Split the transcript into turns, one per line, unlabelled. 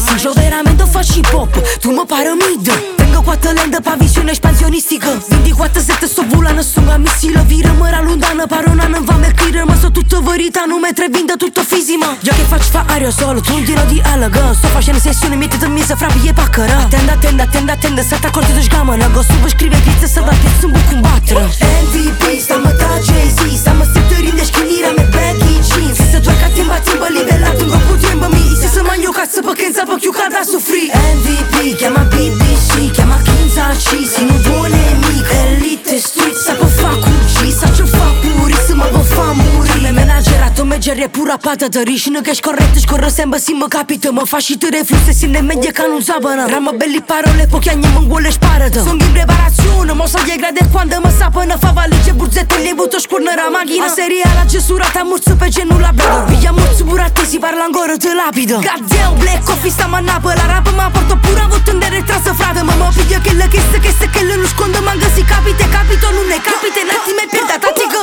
Sunt veramente faci și pop, tu mă pare midă. Vengo cu atalenda pa visione espansionistică. Vindi cu atăzetă so volano sunga missilă. Vira măra lundană, paronană va mercire. Ma so tutto verita, nu me trevindă tutto fizima. Io che faccio fa aerosol, tu un tiro di alagă. Sto facendo sessione, mettete in mesa fra e paccara. Attenda, sta t'accordi de sgamana. Go su, scrive pizza, sta da pizza, un buco un battere. MVP, stiamo da Jay-Z. Stiamo settorini de skinira me baggy jeans. Se tu ca timba, livellato un gruppo timba mi. Se se magno cazzo perché non sapevo più cada soffrì. MVP, chiama BBC, chiama Kinzachi. Se non vuole mica elite street, sa per fa cuci. Sa ce fa puri, se ma per fa muri. Me menagerato, me gerie pura pata de riș. Nu che scorretto, scorre sembra si mă capito. Mă fa și tu refluse, si ne medie ca nu zabana. Ramă belli parole, pochi anni mă ngole sparădă. Sunt in preparazione, mo so je grade quando mă sapănă. Fa valigie, burzette, lievuto, scurnăra macchina. A seria la cesurata, murzu pe genul la brother. Via murzu burate, si parla ancora te lapidă. Goddamn, black coffee, sta manapă. La rapă mă porto pura, avut în de retrasă, frate. Mă piglio che le nu sconde, mă găsi capite, capito, nu ne capite. N-ați mai pierdut, tatică.